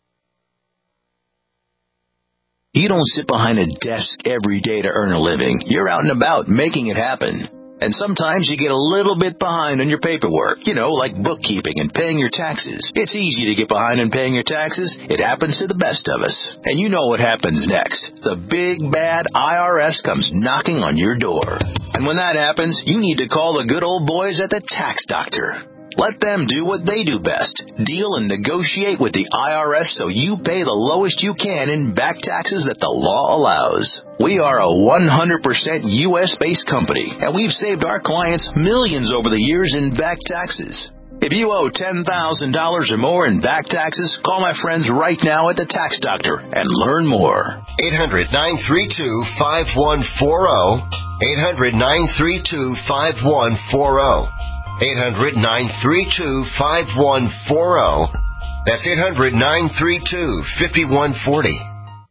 You don't sit behind a desk every day to earn a living. You're out and about making it happen. And sometimes you get a little bit behind on your paperwork, you know, like bookkeeping and paying your taxes. It's easy to get behind on paying your taxes. It happens to the best of us. And you know what happens next. The big, bad I R S comes knocking on your door. And when that happens, you need to call the good old boys at the Tax Doctor. Let them do what they do best. Deal and negotiate with the I R S so you pay the lowest you can in back taxes that the law allows. We are a one hundred percent U S based company, and we've saved our clients millions over the years in back taxes. If you owe ten thousand dollars or more in back taxes, call my friends right now at the Tax Doctor and learn more. eight hundred, nine three two, five one four zero. eight hundred, nine three two, five one four zero. eight hundred, nine three two, five one four zero. That's eight hundred, nine three two, five one four zero.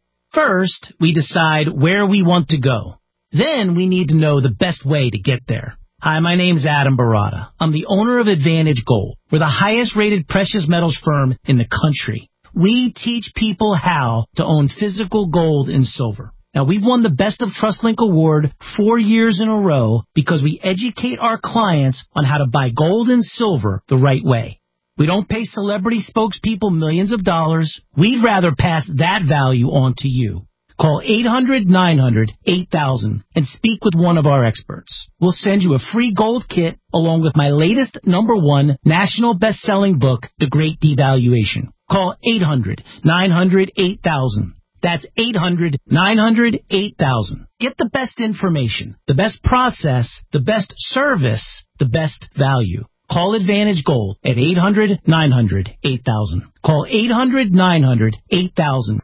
First, we decide where we want to go. Then we need to know the best way to get there. Hi, my name's Adam Barada. I'm the owner of Advantage Gold. We're the highest rated precious metals firm in the country. We teach people how to own physical gold and silver. Now, we've won the Best of TrustLink Award four years in a row because we educate our clients on how to buy gold and silver the right way. We don't pay celebrity spokespeople millions of dollars. We'd rather pass that value on to you. Call eight hundred, nine hundred, eight thousand and speak with one of our experts. We'll send you a free gold kit along with my latest number one national best-selling book, The Great Devaluation. Call eight hundred, nine hundred, eight thousand. That's eight hundred, nine hundred, eight thousand. Get the best information, the best process, the best service, the best value. Call Advantage Gold at eight hundred, nine hundred, eight thousand. Call eight hundred, nine hundred, eight thousand.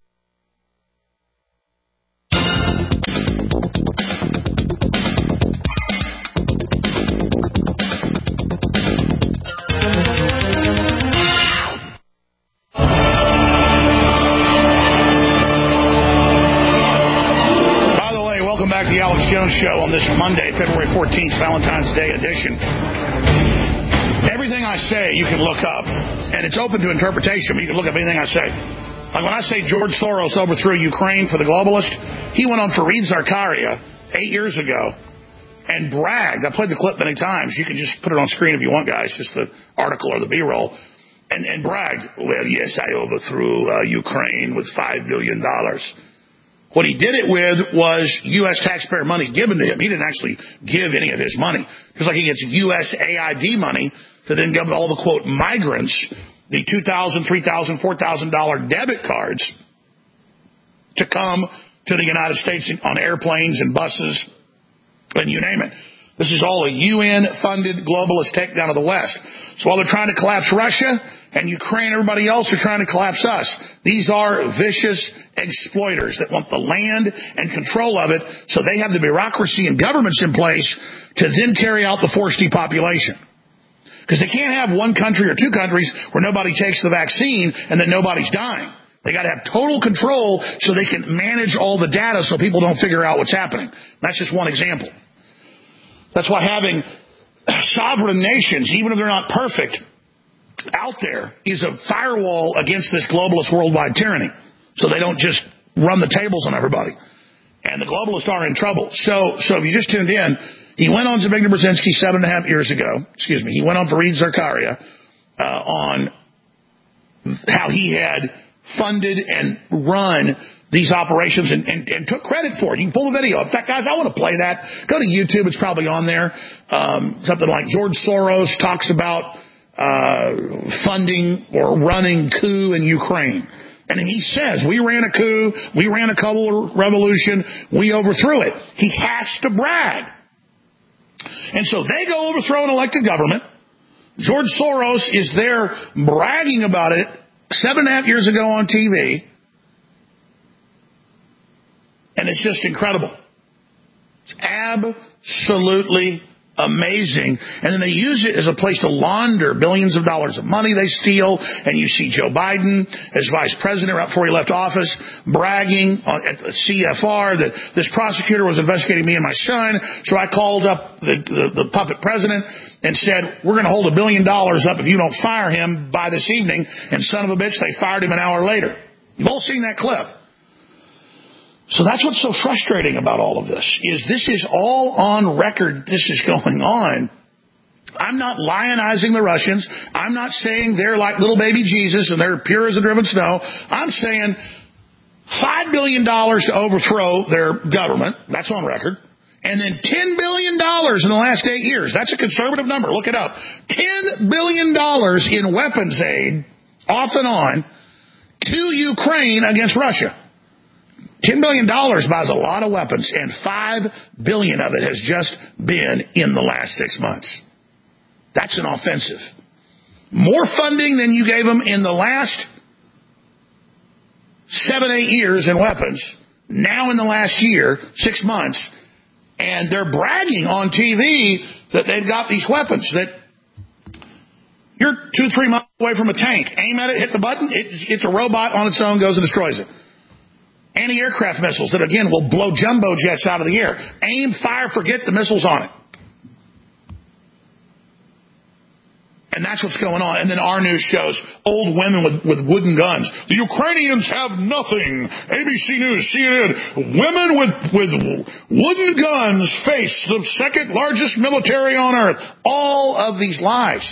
Back to the Alex Jones Show on this Monday, February fourteenth, Valentine's Day edition. Everything I say you can look up, and it's open to interpretation, but you can look up anything I say. Like when I say George Soros overthrew Ukraine for the globalist, he went on Fareed Zakaria eight years ago and bragged. I played the clip many times. You can just put it on screen if you want, guys, just the article or the B-roll. And, and bragged, well, yes, I overthrew uh, Ukraine with five billion dollars. What he did it with was U S taxpayer money given to him. He didn't actually give any of his money. Just like he gets U S A I D money to then give all the, quote, migrants the two thousand dollars, three thousand dollars, four thousand dollars debit cards to come to the United States on airplanes and buses and you name it. This is all a U N-funded globalist takedown of the West. So while they're trying to collapse Russia and Ukraine and everybody else are trying to collapse us, these are vicious exploiters that want the land and control of it so they have the bureaucracy and governments in place to then carry out the forced depopulation. Because they can't have one country or two countries where nobody takes the vaccine and then nobody's dying. They got to have total control so they can manage all the data so people don't figure out what's happening. That's just one example. That's why having sovereign nations, even if they're not perfect, out there is a firewall against this globalist worldwide tyranny. So they don't just run the tables on everybody. And the globalists are in trouble. So so if you just tuned in, he went on Zbigniew Brzezinski seven and a half years ago. Excuse me. He went on Fareed Zakaria uh, on how he had funded and run these operations and, and, and took credit for it. You can pull the video. In fact, guys, I want to play that. Go to YouTube. It's probably on there. Um, something like George Soros talks about uh, funding or running coup in Ukraine. And he says, we ran a coup, we ran a color revolution, we overthrew it. He has to brag. And so they go overthrow an elected government. George Soros is there bragging about it seven and a half years ago on T V. And it's just incredible. It's absolutely amazing. And then they use it as a place to launder billions of dollars of money they steal. And you see Joe Biden as vice president right before he left office bragging on, at the C F R that this prosecutor was investigating me and my son. So I called up the, the, the puppet president and said, we're going to hold a billion dollars up if you don't fire him by this evening. And son of a bitch, they fired him an hour later. You've all seen that clip. So that's what's so frustrating about all of this, is this is all on record. This is going on. I'm not lionizing the Russians. I'm not saying they're like little baby Jesus and they're pure as the driven snow. I'm saying five billion dollars to overthrow their government. That's on record. And then ten billion dollars in the last eight years. That's a conservative number. Look it up. ten billion dollars in weapons aid off and on to Ukraine against Russia. ten billion dollars buys a lot of weapons, and five billion dollars of it has just been in the last six months. That's an offensive. More funding than you gave them in the last seven, eight years in weapons, now in the last year, six months, and they're bragging on T V that they've got these weapons that you're two, three miles away from a tank. Aim at it, hit the button, it, it's a robot on its own, goes and destroys it. Anti-aircraft missiles that, again, will blow jumbo jets out of the air. Aim, fire, forget the missiles on it. And that's what's going on. And then our news shows old women with, with wooden guns. The Ukrainians have nothing. A B C News, C N N. Women with, with wooden guns face the second largest military on earth. All of these lies.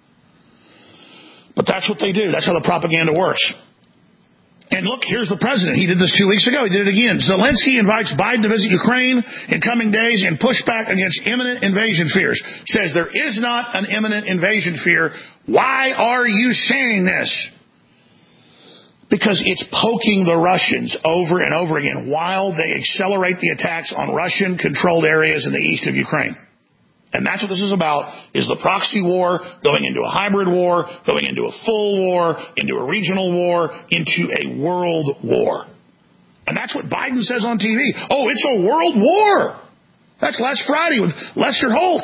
But that's what they do. That's how the propaganda works. And look, here's the president. He did this two weeks ago. He did it again. Zelensky invites Biden to visit Ukraine in coming days and push back against imminent invasion fears. Says there is not an imminent invasion fear. Why are you saying this? Because it's poking the Russians over and over again while they accelerate the attacks on Russian-controlled areas in the east of Ukraine. And that's what this is about, is the proxy war going into a hybrid war, going into a full war, into a regional war, into a world war. And that's what Biden says on T V. Oh, it's a world war. That's last Friday with Lester Holt.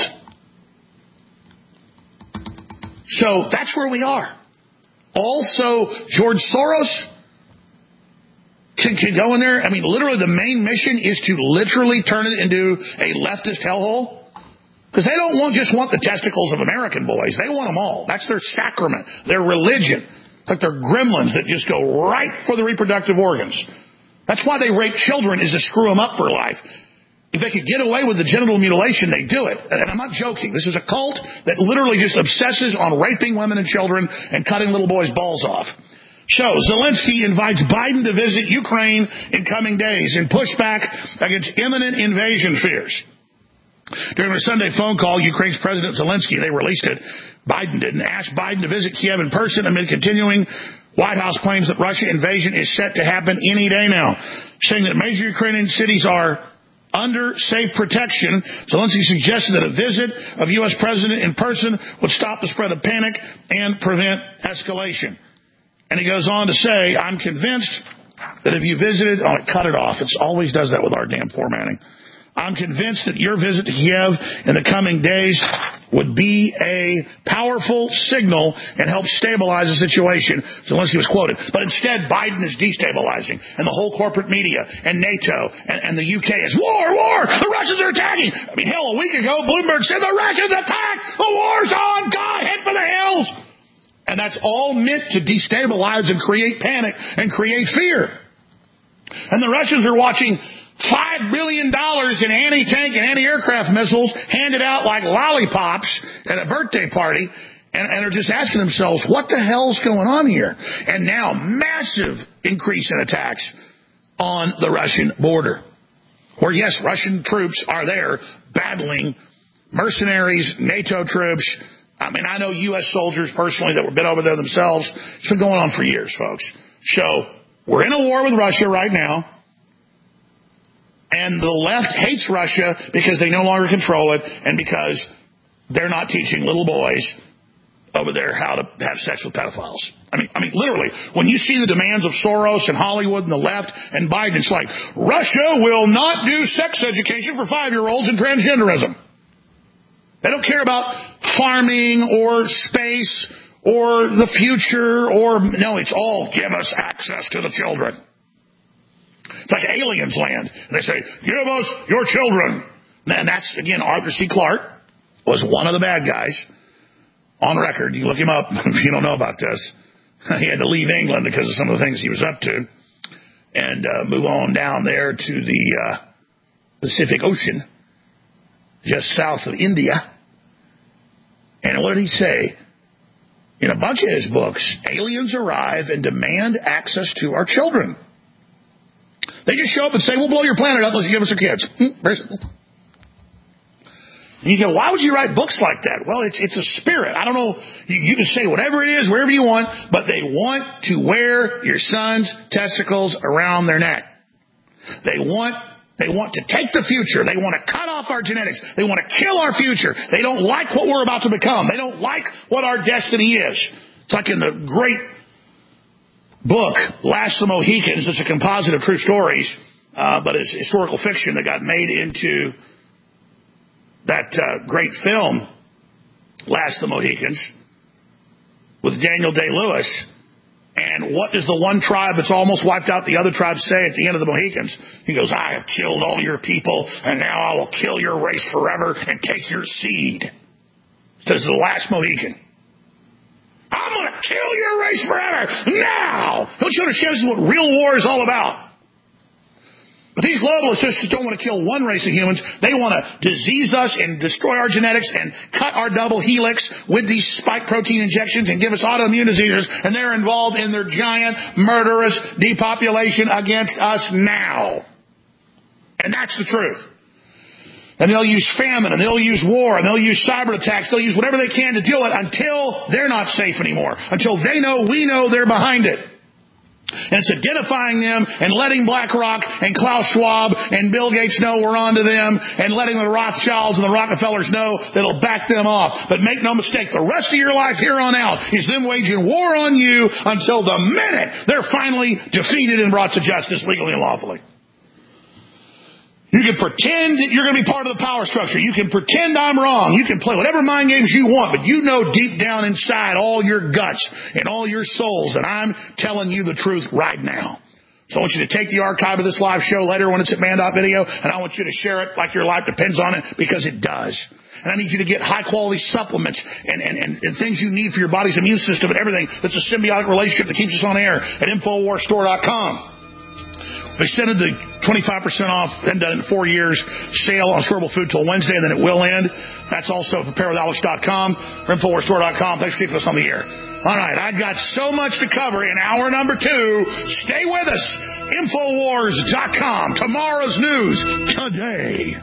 So that's where we are. Also, George Soros can, can go in there. I mean, literally the main mission is to literally turn it into a leftist hellhole. Because they don't want, just want the testicles of American boys. They want them all. That's their sacrament, their religion. It's like they're gremlins that just go right for the reproductive organs. That's why they rape children, is to screw them up for life. If they could get away with the genital mutilation, they do it. And I'm not joking. This is a cult that literally just obsesses on raping women and children and cutting little boys' balls off. So Zelensky invites Biden to visit Ukraine in coming days and push back against imminent invasion fears. During a Sunday phone call, Ukraine's President Zelensky, they released it, Biden didn't, asked Biden to visit Kiev in person amid continuing White House claims that Russian invasion is set to happen any day now, saying that major Ukrainian cities are under safe protection. Zelensky suggested that a visit of U S President in person would stop the spread of panic and prevent escalation. And he goes on to say, I'm convinced that if you visited, oh, cut it off. It always does that with our damn formatting. I'm convinced that your visit to Kiev in the coming days would be a powerful signal and help stabilize the situation. Zelensky was quoted. But instead, Biden is destabilizing, and the whole corporate media and NATO and, and the U K is war, war, the Russians are attacking. I mean, hell, a week ago, Bloomberg said the Russians attacked, the war's on, God, head for the hills. And that's all meant to destabilize and create panic and create fear. And the Russians are watching Five billion dollars in anti-tank and anti-aircraft missiles handed out like lollipops at a birthday party. and, and are just asking themselves, what the hell's going on here? And now, massive increase in attacks on the Russian border, where, yes, Russian troops are there battling mercenaries, NATO troops. I mean, I know U S soldiers personally that were been over there themselves. It's been going on for years, folks. So we're in a war with Russia right now, and the left hates Russia because they no longer control it and because they're not teaching little boys over there how to have sex with pedophiles. I mean, I mean, literally, when you see the demands of Soros and Hollywood and the left and Biden, it's like, Russia will not do sex education for five-year-olds and transgenderism. They don't care about farming or space or the future or, no, it's all give us access to the children. It's like aliens land. And they say, give us your children. And that's, again, Arthur C. Clarke was one of the bad guys. On record, you look him up if you don't know about this. He had to leave England because of some of the things he was up to and uh, move on down there to the uh, Pacific Ocean, just south of India. And what did he say? In a bunch of his books, aliens arrive and demand access to our children. They just show up and say, we'll blow your planet up unless you give us your kids. Hmm, very simple. And you go, why would you write books like that? Well, it's it's a spirit. I don't know. You, you can say whatever it is, wherever you want, but they want to wear your son's testicles around their neck. They want they want to take the future. They want to cut off our genetics. They want to kill our future. They don't like what we're about to become. They don't like what our destiny is. It's like in the great book, Last of the Mohicans. It's a composite of true stories, uh, but it's historical fiction that got made into that uh, great film, Last of the Mohicans, with Daniel Day-Lewis. And what does the one tribe that's almost wiped out the other tribes say at the end of the Mohicans? He goes, I have killed all your people, and now I will kill your race forever and take your seed. Says the last Mohican. I'm going to kill your race forever now. Don't you understand this is what real war is all about? But these globalists just don't want to kill one race of humans. They want to disease us and destroy our genetics and cut our double helix with these spike protein injections and give us autoimmune diseases. And they're involved in their giant murderous depopulation against us now. And that's the truth. And they'll use famine, and they'll use war, and they'll use cyber attacks. They'll use whatever they can to do it until they're not safe anymore. Until they know we know they're behind it. And it's identifying them and letting BlackRock and Klaus Schwab and Bill Gates know we're onto them and letting the Rothschilds and the Rockefellers know that it'll back them off. But make no mistake, the rest of your life here on out is them waging war on you until the minute they're finally defeated and brought to justice legally and lawfully. You can pretend that you're going to be part of the power structure. You can pretend I'm wrong. You can play whatever mind games you want, but you know deep down inside all your guts and all your souls that I'm telling you the truth right now. So I want you to take the archive of this live show later when it's at man dot video, and I want you to share it like your life depends on it, because it does. And I need you to get high-quality supplements and, and, and, and things you need for your body's immune system and everything that's a symbiotic relationship that keeps us on air at infowars store dot com. They extended the twenty-five percent off, and done in four years, sale on storable food till Wednesday, and then it will end. That's also prepare with alex dot com or infowars store dot com. Thanks for keeping us on the air. All right, I've got so much to cover in hour number two. Stay with us. infowars dot com. Tomorrow's news today.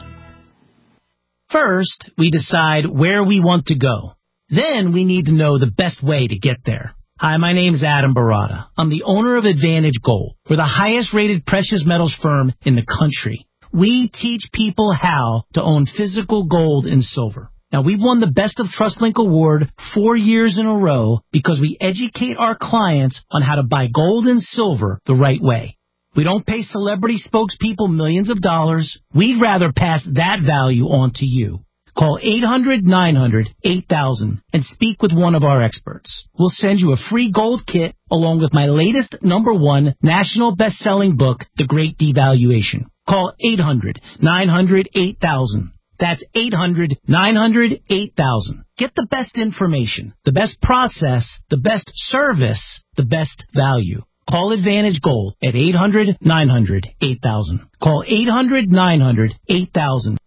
First, we decide where we want to go. Then we need to know the best way to get there. Hi, my name's Adam Barada. I'm the owner of Advantage Gold. We're the highest-rated precious metals firm in the country. We teach people how to own physical gold and silver. Now, we've won the Best of TrustLink Award four years in a row because we educate our clients on how to buy gold and silver the right way. We don't pay celebrity spokespeople millions of dollars. We'd rather pass that value on to you. Call eight hundred nine hundred eight thousand and speak with one of our experts. We'll send you a free gold kit along with my latest number one national best-selling book, The Great Devaluation. Call eight hundred nine hundred eight thousand. That's eight hundred nine hundred eight thousand. Get the best information, the best process, the best service, the best value. Call Advantage Gold at eight hundred nine hundred eight thousand. Call eight hundred nine hundred eight thousand.